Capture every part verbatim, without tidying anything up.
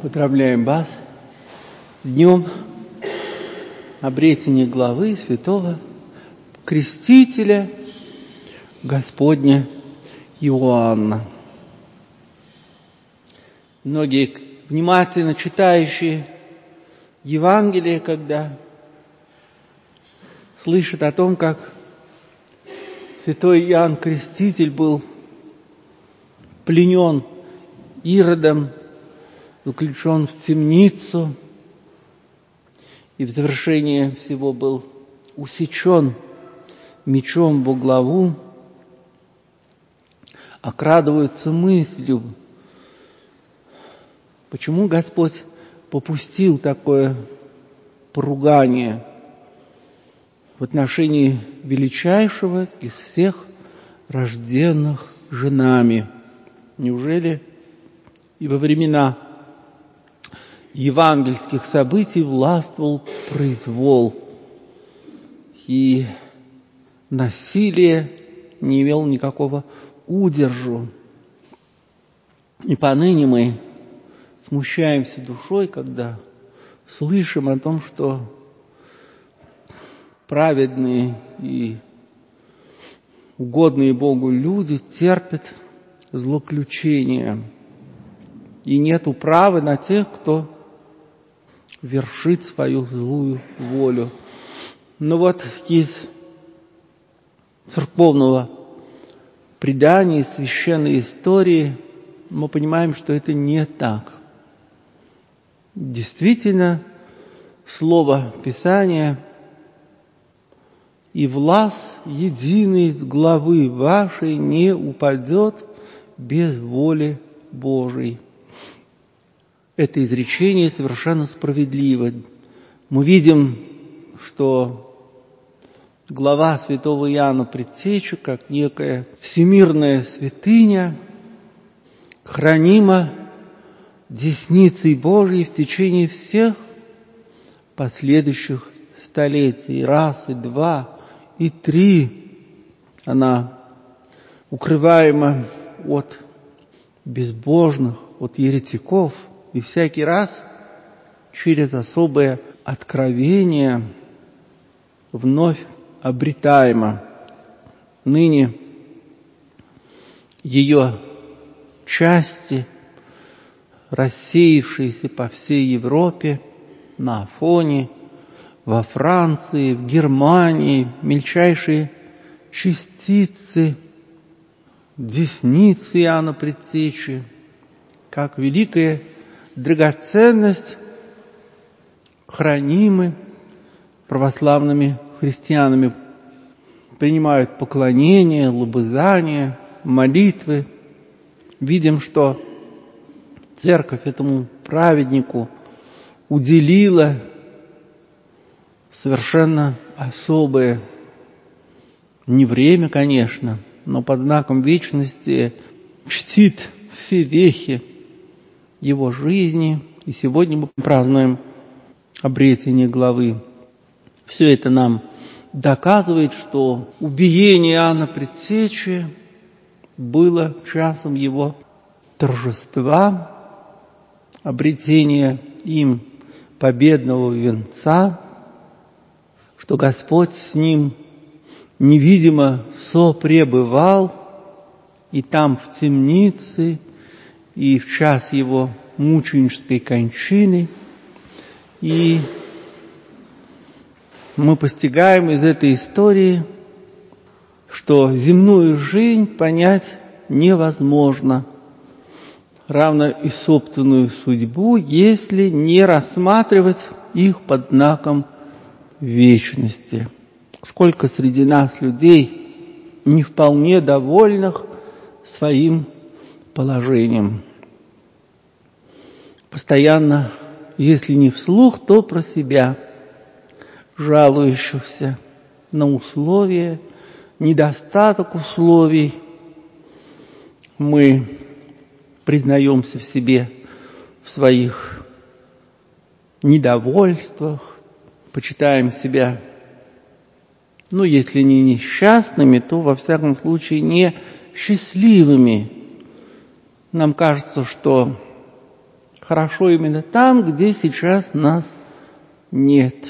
Поздравляем вас с днем обретения главы святого Крестителя Господня Иоанна. Многие внимательно читающие Евангелие, когда слышат о том, как святой Иоанн Креститель был пленен Иродом, заключен в темницу, и в завершение всего был усечен мечом во главу, окрадываются мыслью, почему Господь попустил такое поругание в отношении величайшего из всех рожденных женами. Неужели и во времена евангельских событий властвовал произвол, и насилие не имело никакого удержу? И поныне мы смущаемся душой, когда слышим о том, что праведные и угодные Богу люди терпят злоключения, и нет управы на тех, кто вершит свою злую волю. Но вот из церковного предания, священной истории мы понимаем, что это не так. Действительно, слово Писания: «И влас единый с главы вашей не упадет без воли Божией». Это изречение совершенно справедливо. Мы видим, что глава святого Иоанна Предтечи, как некая всемирная святыня, хранима десницей Божией в течение всех последующих столетий. Раз, и два, и три она укрываема от безбожных, от еретиков, и всякий раз через особое откровение вновь обретаема. Ныне ее части, рассеявшиеся по всей Европе, на Афоне, во Франции, в Германии, мельчайшие частицы десницы Иоанна Предтечи, как великая драгоценность, хранимы православными христианами, принимают поклонение, лобызание, молитвы. Видим, что Церковь этому праведнику уделила совершенно особое, не время, конечно, но под знаком вечности чтит все вехи его жизни. И сегодня мы празднуем обретение главы. Все это нам доказывает, что убиение Иоанна Предтечи было часом его торжества, обретения им победного венца, что Господь с ним невидимо сопребывал и там в темнице, и в час его мученической кончины. И мы постигаем из этой истории, что земную жизнь понять невозможно, равно и собственную судьбу, если не рассматривать их под знаком вечности. Сколько среди нас людей не вполне довольных своим положением, постоянно, если не вслух, то про себя, жалующихся на условия, недостаток условий. Мы признаемся в себе, в своих недовольствах, почитаем себя, ну, если не несчастными, то, во всяком случае, не счастливыми. Нам кажется, что хорошо именно там, где сейчас нас нет.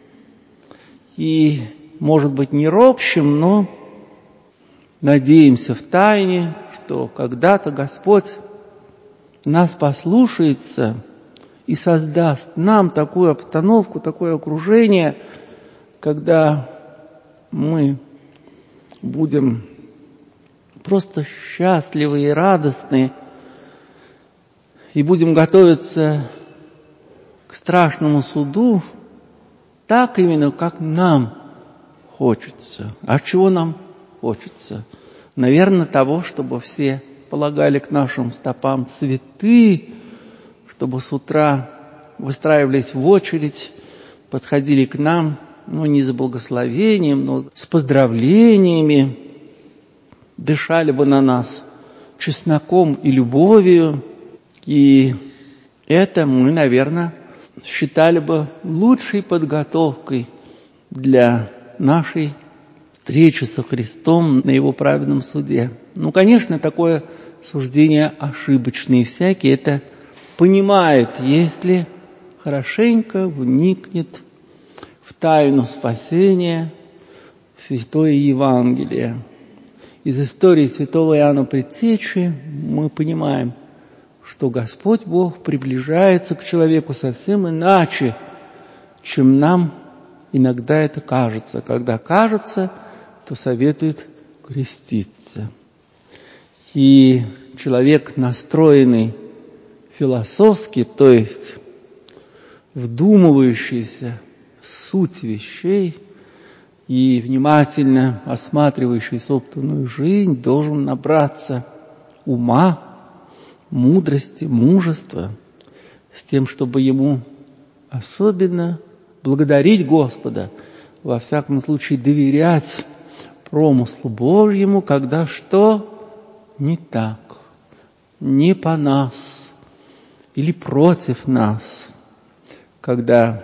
И, может быть, не ропщем, но надеемся в тайне, что когда-то Господь нас послушается и создаст нам такую обстановку, такое окружение, когда мы будем просто счастливы и радостны, и будем готовиться к страшному суду так именно, как нам хочется. А чего нам хочется? Наверное, того, чтобы все полагали к нашим стопам цветы, чтобы с утра выстраивались в очередь, подходили к нам, ну, не за благословением, но с поздравлениями, дышали бы на нас чесноком и любовью. И это мы, наверное, считали бы лучшей подготовкой для нашей встречи со Христом на Его праведном суде. Ну, конечно, такое суждение ошибочное, и всякий это понимает, если хорошенько вникнет в тайну спасения, в Святое Евангелие. Из истории святого Иоанна Предтечи мы понимаем, что Господь Бог приближается к человеку совсем иначе, чем нам иногда это кажется. Когда кажется, то советует креститься. И человек, настроенный философски, то есть вдумывающийся в суть вещей и внимательно осматривающий собственную жизнь, должен набраться ума, мудрости, мужества, с тем, чтобы ему особенно благодарить Господа, во всяком случае доверять промыслу Божьему, когда что не так, не по нас или против нас, когда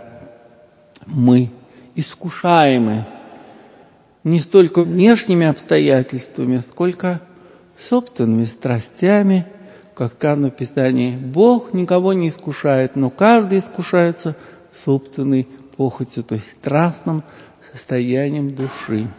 мы искушаемы не столько внешними обстоятельствами, сколько собственными страстями, как сказано в Писании. Бог никого не искушает, но каждый искушается собственной похотью, то есть страстным состоянием души.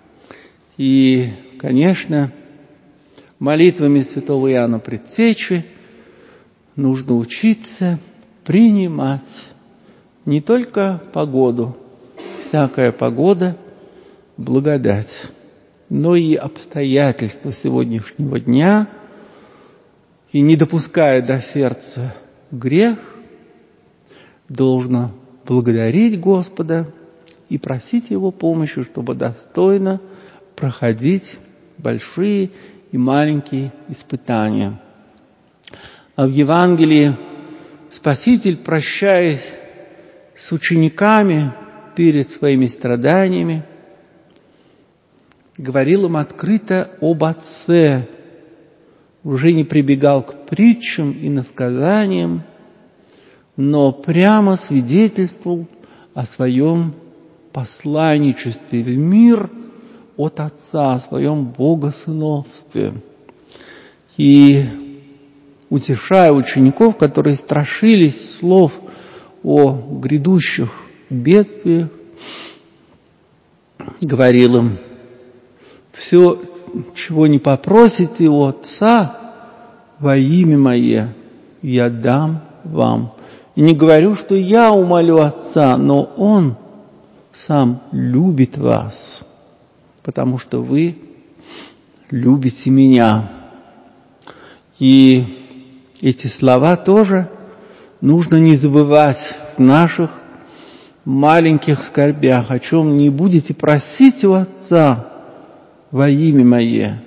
И, конечно, молитвами святого Иоанна Предтечи нужно учиться принимать не только погоду, всякая погода – благодать, но и обстоятельства сегодняшнего дня, и не допуская до сердца грех, должно благодарить Господа и просить Его помощи, чтобы достойно проходить большие и маленькие испытания. А в Евангелии Спаситель, прощаясь с учениками перед своими страданиями, говорил им открыто об Отце, уже не прибегал к притчам и насказаниям, но прямо свидетельствовал о своем посланничестве в мир от Отца, о своем богосыновстве. И, утешая учеников, которые страшились слов о грядущих бедствиях, говорил им: все, чего не попросите у Отца во имя Мое, я дам вам. И не говорю, что я умолю Отца, но Он сам любит вас, потому что вы любите Меня. И эти слова тоже нужно не забывать в наших маленьких скорбях. О чем не будете просить у Отца во имя Мое,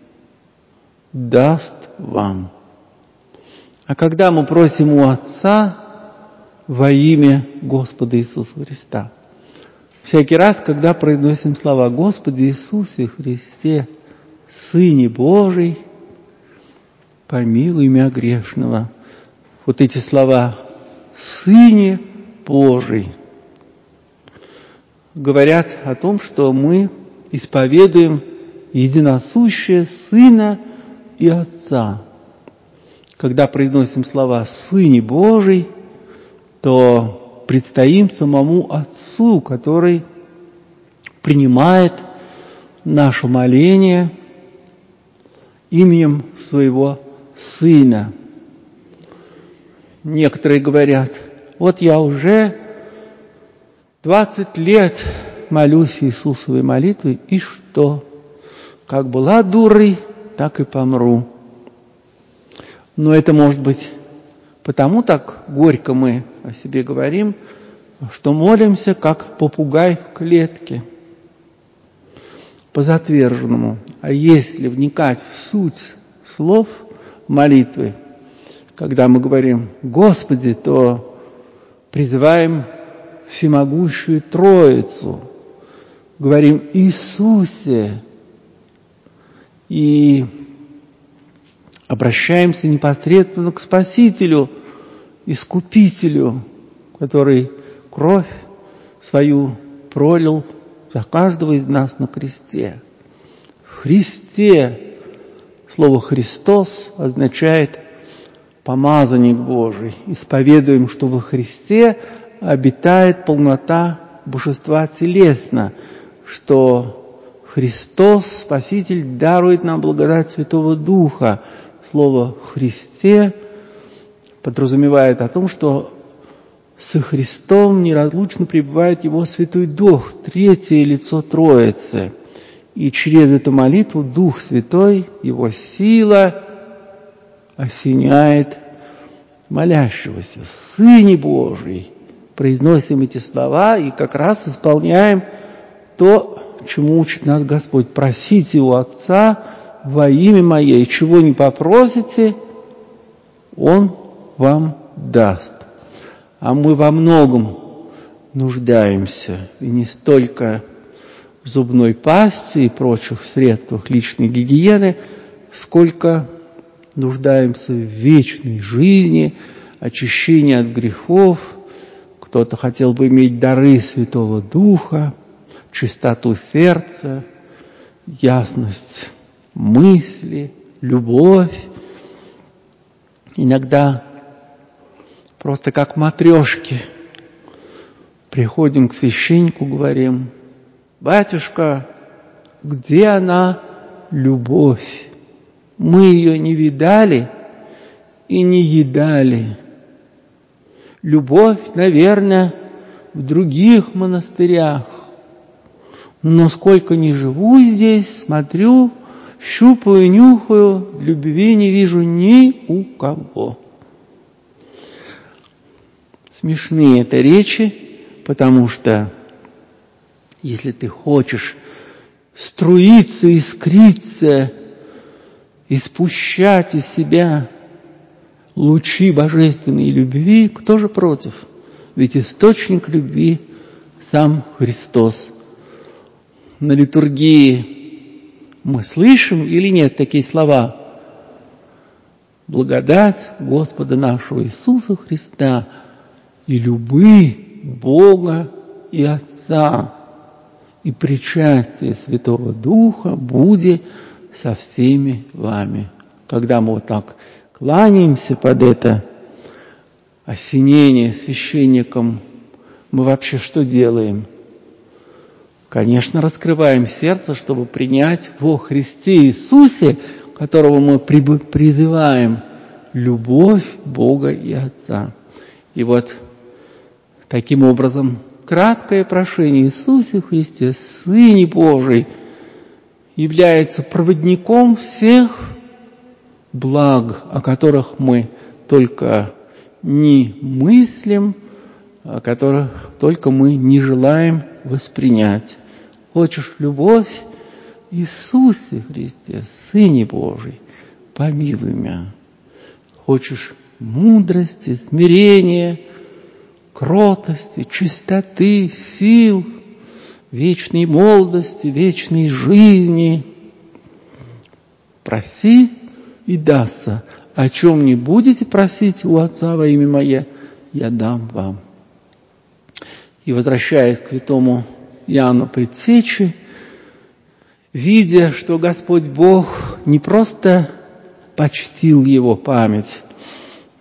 даст вам. А когда мы просим у Отца во имя Господа Иисуса Христа, всякий раз, когда произносим слова «Господи Иисусе Христе, Сыне Божий, помилуй меня грешного», вот эти слова «Сыне Божий» говорят о том, что мы исповедуем единосущее Сына и Отца, когда произносим слова «Сыне Божий», то предстоим самому Отцу, который принимает наше моление именем своего Сына. Некоторые говорят: вот я уже двадцать лет молюсь Иисусовой молитвой, и что? Как была дурой, так и помру. Но это может быть потому так горько мы о себе говорим, что молимся, как попугай в клетке, по затверженному. А если вникать в суть слов молитвы, когда мы говорим «Господи», то призываем всемогущую Троицу, говорим «Иисусе» и обращаемся непосредственно к Спасителю, Искупителю, который кровь свою пролил за каждого из нас на кресте. В Христе слово «Христос» означает помазанник Божий. Исповедуем, что во Христе обитает полнота божества телесно, что Христос, Спаситель, дарует нам благодать Святого Духа. Слово «Христе» подразумевает о том, что со Христом неразлучно пребывает Его Святой Дух, третье лицо Троицы. И через эту молитву Дух Святой, Его сила осеняет молящегося. «Сыне Божий» произносим эти слова и как раз исполняем то, чему учит нас Господь. Просите у Отца во имя Мое, и чего не попросите, Он вам даст. А мы во многом нуждаемся, и не столько в зубной пасте и прочих средствах личной гигиены, сколько нуждаемся в вечной жизни, очищении от грехов. Кто-то хотел бы иметь дары Святого Духа, чистоту сердца, ясность мысли, любовь. Иногда просто как матрешки приходим к священнику, говорим: «Батюшка, где она, любовь? Мы ее не видали и не едали. Любовь, наверное, в других монастырях. Но сколько ни живу здесь, смотрю, щупаю, нюхаю, любви не вижу ни у кого». Смешные это речи, потому что если ты хочешь струиться, искриться, испущать из себя лучи божественной любви, кто же против? Ведь источник любви сам Христос. На литургии мы слышим или нет такие слова: «Благодать Господа нашего Иисуса Христа и любви Бога и Отца и причастие Святого Духа будет со всеми вами». Когда мы вот так кланяемся под это осенение священником, мы вообще что делаем? Конечно, раскрываем сердце, чтобы принять во Христе Иисусе, которого мы призываем, любовь Бога и Отца. И вот таким образом краткое прошение: Иисусе Христе, Сыне Божий, является проводником всех благ, о которых мы только не мыслим, о которых только мы не желаем воспринять. Хочешь любовь? Иисусе Христе, Сыне Божий, помилуй меня. Хочешь мудрости, смирения, кротости, чистоты, сил, вечной молодости, вечной жизни? Проси, и дастся. О чем не будете просить у Отца во имя Мое, я дам вам. И возвращаясь к святому Иоанну Предтече, видя, что Господь Бог не просто почтил его память,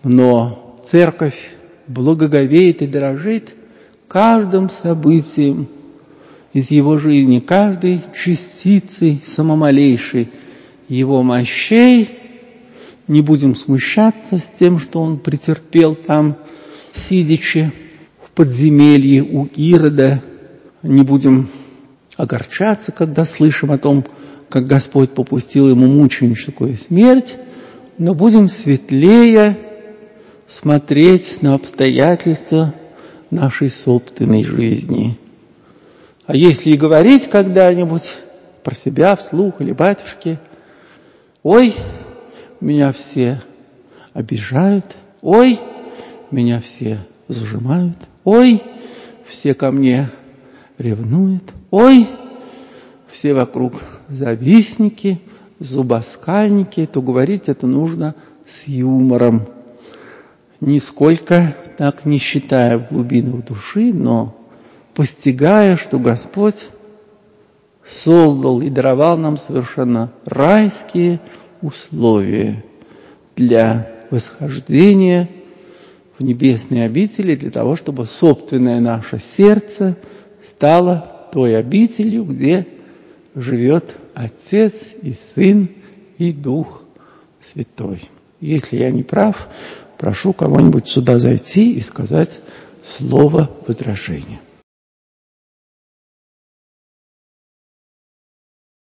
Но церковь благоговеет и дорожит каждым событием из его жизни, каждой частицей самомалейшей его мощей. Не будем смущаться с тем, что он претерпел там, сидячи в подземелье у Ирода. Не будем огорчаться, когда слышим о том, как Господь попустил ему мученическую смерть, но будем светлее смотреть на обстоятельства нашей собственной жизни. А если и говорить когда-нибудь про себя вслух или батюшке: ой, меня все обижают, ой, меня все зажимают, ой, все ко мне ревнуют, ой, все вокруг завистники, зубоскальники, то говорить это нужно с юмором, нисколько так не считая в глубинах души, но постигая, что Господь создал и даровал нам совершенно райские условия для восхождения в небесные обители, для того, чтобы собственное наше сердце стало той обителью, где живет Отец и Сын и Дух Святой. Если я не прав, прошу кого-нибудь сюда зайти и сказать слово возражения.